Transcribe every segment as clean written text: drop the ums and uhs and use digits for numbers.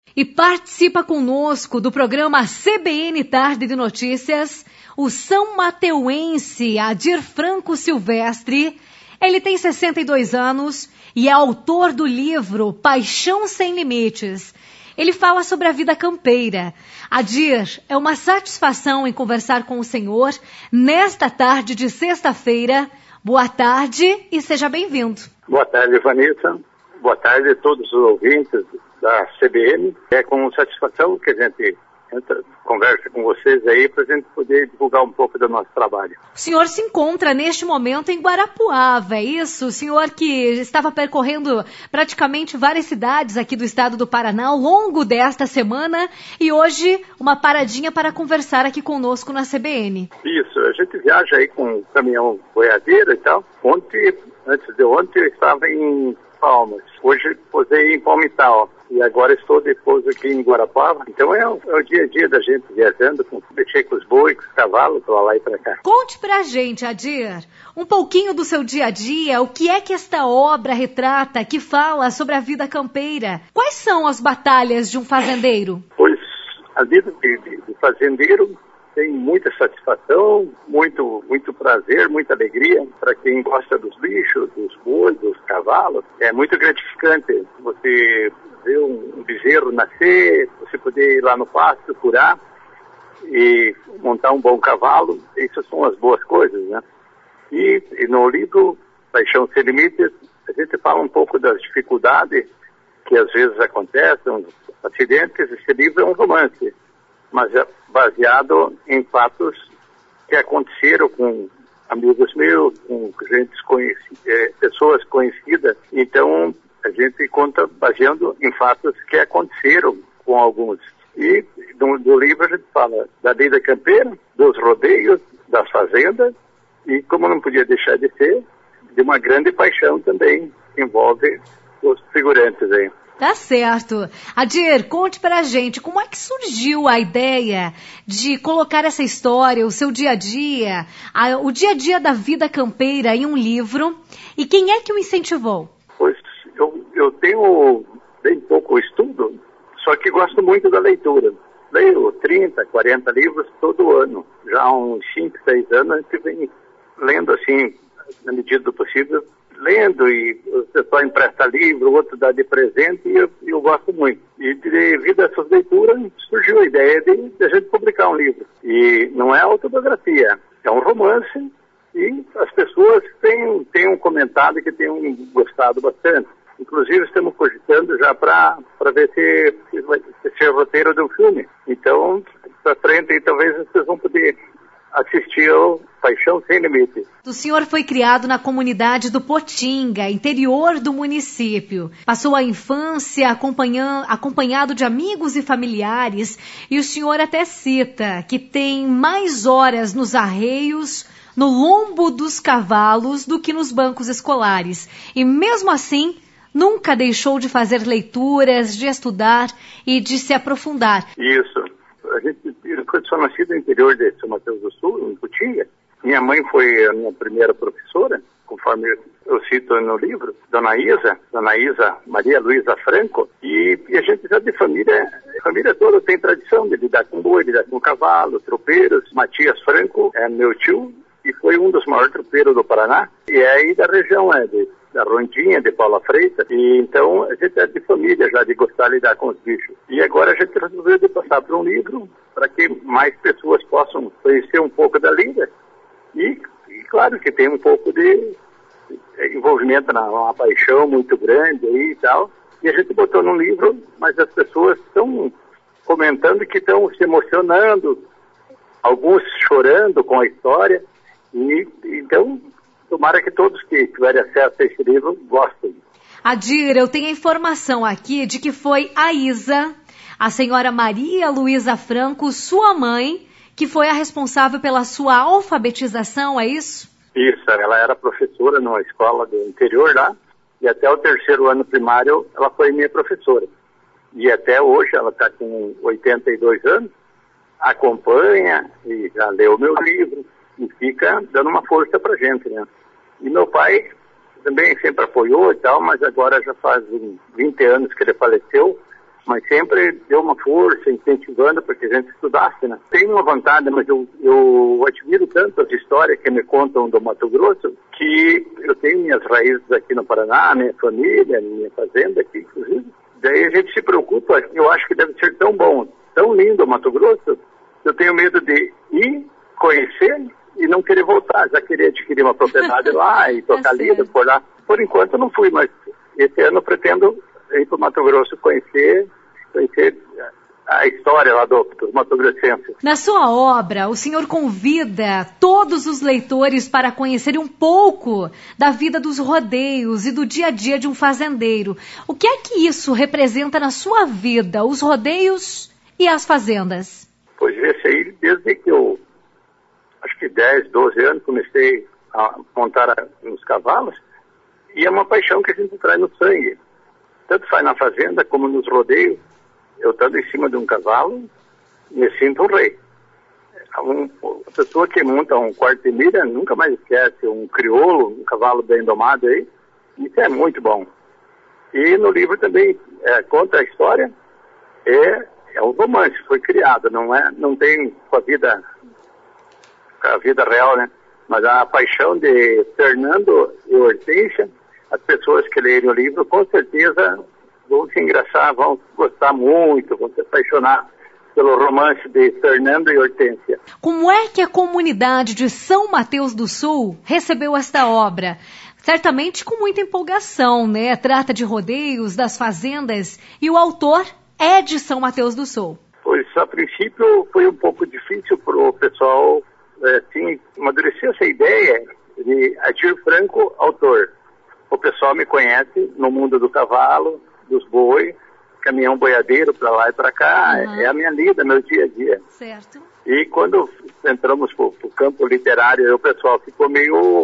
E participa conosco do programa CBN Tarde de Notícias o são mateuense Adir Franco Silvestre. Ele tem 62 anos e é autor do livro Paixão Sem Limites. Ele fala sobre a vida campeira. Adir, é uma satisfação em conversar com o senhor nesta tarde de sexta-feira. Boa tarde e seja bem-vindo. Boa tarde, Vanessa. Boa tarde a todos os ouvintes da CBN. É com satisfação que a gente conversa com vocês aí para a gente poder divulgar um pouco do nosso trabalho. O senhor se encontra neste momento em Guarapuava, é isso? O senhor que estava percorrendo praticamente várias cidades aqui do estado do Paraná ao longo desta semana e hoje uma paradinha para conversar aqui conosco na CBN. Isso, a gente viaja aí com um caminhão boiadeiro e tal. Antes de ontem eu estava em Palmas, hoje posei em Palmital. E agora estou depois aqui em Guarapuava. Então é o dia a dia da gente viajando, mexer com os bois, com os cavalos, para lá e para cá. Conte pra gente, Adir, um pouquinho do seu dia a dia. O que é que esta obra retrata, que fala sobre a vida campeira? Quais são as batalhas de um fazendeiro? Pois a vida de fazendeiro tem muita satisfação, muito prazer, muita alegria. Para quem gosta dos bichos, dos bois, dos cavalos, é muito gratificante você ver um bezerro nascer, você poder ir lá no pasto, curar e montar um bom cavalo. Essas são as boas coisas, né? E no livro Paixão Sem Limites, a gente fala um pouco das dificuldades que às vezes acontecem, os acidentes. Esse livro é um romance, mas é baseado em fatos que aconteceram com amigos meus, com pessoas conhecidas. Então, a gente conta baseando em fatos que aconteceram com alguns. E do livro a gente fala da vida campeira, dos rodeios, das fazendas e, como não podia deixar de ser, de uma grande paixão também que envolve os figurantes aí. Tá certo. Adir, conte pra gente como é que surgiu a ideia de colocar essa história, o seu dia a dia, o dia a dia da vida campeira em um livro e quem é que o incentivou? Pois eu tenho bem pouco estudo, só que gosto muito da leitura. Leio 30, 40 livros todo ano. Já há uns 5, 6 anos a gente vem lendo assim, na medida do possível, lendo e o pessoal empresta livro, o outro dá de presente e eu gosto muito. E devido a essas leituras surgiu a ideia de a gente publicar um livro. E não é autobiografia, é um romance e as pessoas têm comentado que têm gostado bastante. Inclusive estamos cogitando já para ver se vai ser o roteiro de um filme. Então, para frente, talvez vocês vão poder assistir ao Paixão Sem Limites. O senhor foi criado na comunidade do Potinga, interior do município. Passou a infância acompanhado de amigos e familiares. E o senhor até cita que tem mais horas nos arreios, no lombo dos cavalos, do que nos bancos escolares. E mesmo assim, nunca deixou de fazer leituras, de estudar e de se aprofundar. Isso. Eu sou nascido no interior de São Mateus do Sul, em Potinga. Minha mãe foi a minha primeira professora, conforme eu cito no livro, Dona Isa Maria Luísa Franco. E a gente já de família, a família toda tem tradição de lidar com boi, lidar com cavalo, tropeiros. Matias Franco é meu tio e foi um dos maiores tropeiros do Paraná. E é aí da região, da Rondinha, de Paula Freitas, e então a gente é de família já, de gostar de lidar com os bichos. E agora a gente resolveu de passar para um livro, para que mais pessoas possam conhecer um pouco da língua, e claro que tem um pouco de envolvimento uma paixão muito grande aí e tal, e a gente botou num livro, mas as pessoas estão comentando que estão se emocionando, alguns chorando com a história, e então tomara que todos que tiverem acesso a esse livro gostem. Adir, eu tenho a informação aqui de que foi a Isa, a senhora Maria Luísa Franco, sua mãe, que foi a responsável pela sua alfabetização, é isso? Isso, ela era professora numa escola do interior lá, e até o 3º ano primário ela foi minha professora. E até hoje ela está com 82 anos, acompanha e já leu meu livro e fica dando uma força pra gente, né? E meu pai também sempre apoiou e tal, mas agora já faz 20 anos que ele faleceu mas sempre deu uma força, incentivando para que a gente estudasse, né? Tem uma vantagem, mas eu admiro tanto as histórias que me contam do Mato Grosso, que eu tenho minhas raízes aqui no Paraná, minha família, minha fazenda aqui, inclusive. Daí a gente se preocupa, eu acho que deve ser tão bom, tão lindo o Mato Grosso, eu tenho medo de ir, conhecer e não querer voltar, já querer adquirir uma propriedade lá e tocar lida por lá. Por enquanto eu não fui, mas esse ano eu pretendo ir para o Mato Grosso conhecer a história lá dos mato-grossenses. Na sua obra, o senhor convida todos os leitores para conhecerem um pouco da vida dos rodeios e do dia a dia de um fazendeiro. O que é que isso representa na sua vida, os rodeios e as fazendas? Pois esse aí, desde que eu, acho que 10, 12 anos, comecei a montar nos cavalos, e é uma paixão que a gente traz no sangue. Tanto faz na fazenda como nos rodeios. Eu estando em cima de um cavalo, me sinto um rei. A pessoa que monta um quarto de milha nunca mais esquece um crioulo, um cavalo bem domado aí. Isso é muito bom. E no livro também conta a história. É um romance, foi criado, não tem com a vida real, né? Mas a paixão de Fernando e Hortência, as pessoas que lerem o livro, com certeza vão se engraçar, vão gostar muito, vão se apaixonar pelo romance de Fernando e Hortência. Como é que a comunidade de São Mateus do Sul recebeu esta obra? Certamente com muita empolgação, né? Trata de rodeios, das fazendas, e o autor é de São Mateus do Sul. Pois, a princípio, foi um pouco difícil para o pessoal amadurecer essa ideia de Adir Franco, autor. O pessoal me conhece no mundo do cavalo, dos bois, caminhão boiadeiro para lá e para cá, é a minha lida, meu dia a dia. Certo. E quando entramos para o campo literário, o pessoal ficou meio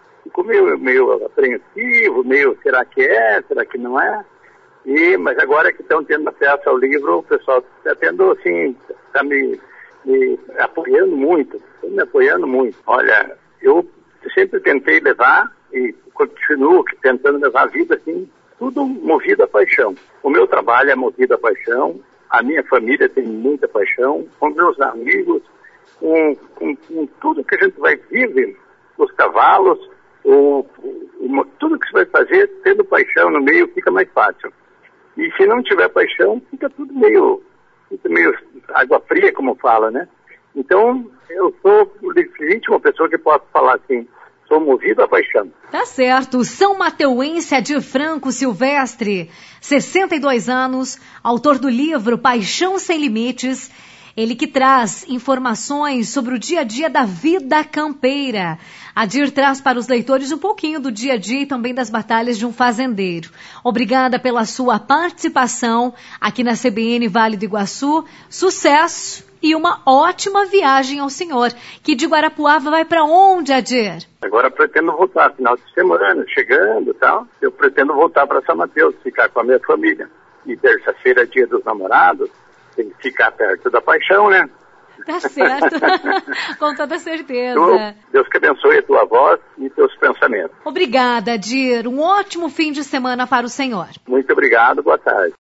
apreensivo, será que é, será que não é? Mas agora que estão tendo acesso ao livro, o pessoal está tendo, assim, está me apoiando muito, Olha, eu sempre tentei levar e continuo tentando levar a vida, assim, tudo movido à paixão. O meu trabalho é movido à paixão, a minha família tem muita paixão, com meus amigos, com tudo que a gente vai viver, os cavalos, tudo que você vai fazer, tendo paixão no meio, fica mais fácil. E se não tiver paixão, fica tudo meio água fria, como fala, né? Então, eu sou legítima pessoa que posso falar assim, sou movido à paixão. Tá certo. São Mateuense Adir Franco Silvestre, 62 anos, autor do livro Paixão Sem Limites. Ele que traz informações sobre o dia a dia da vida campeira. Adir traz para os leitores um pouquinho do dia a dia e também das batalhas de um fazendeiro. Obrigada pela sua participação aqui na CBN Vale do Iguaçu. Sucesso e uma ótima viagem ao senhor. Que de Guarapuava vai para onde, Adir? Agora pretendo voltar, final de semana, chegando e tal. Eu pretendo voltar para São Mateus, ficar com a minha família. E terça-feira, dia dos namorados, tem que ficar perto da paixão, né? Tá certo, com toda certeza. Deus que abençoe a tua voz e teus pensamentos. Obrigada, Adir. Um ótimo fim de semana para o senhor. Muito obrigado, boa tarde.